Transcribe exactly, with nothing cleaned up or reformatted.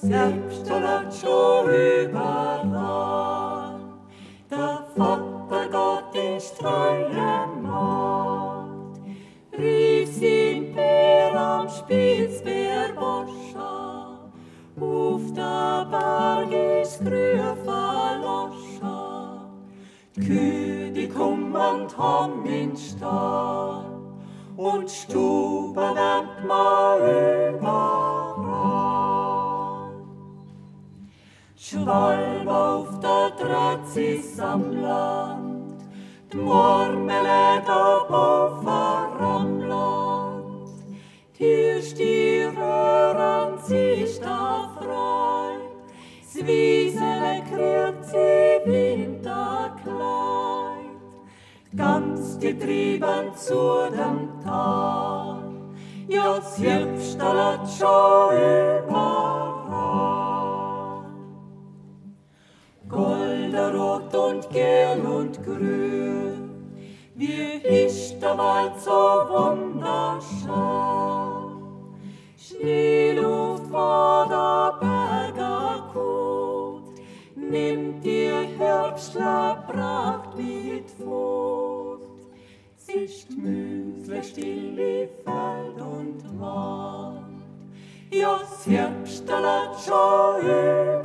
Selbststolert schon überall. Der Vater Gott in treue Macht, rief sin Bär am Spitzberg Boscha, auf der Berg ist grün verloscha. Die Kühe, die kommen haben in Stall, und Stube wärmt ma überall. Schwalb auf der Dratz ist am Land, d'Mormele da Bofer am Land. Hier die Röhren sich da frei, s'Wiesele kriegt sie Winterkleid, ganz getrieben zu dem Tal, ja, Selbststolert schon überall. Golderrot und Gel und Grün, wie ist der Wald so wunderschön. Schneeluft vor der Berge gut, nimmt ihr Herbstler Pracht mit Furt. Sich müsle still in Feld und Wald, ja, Selbststolert schon überall.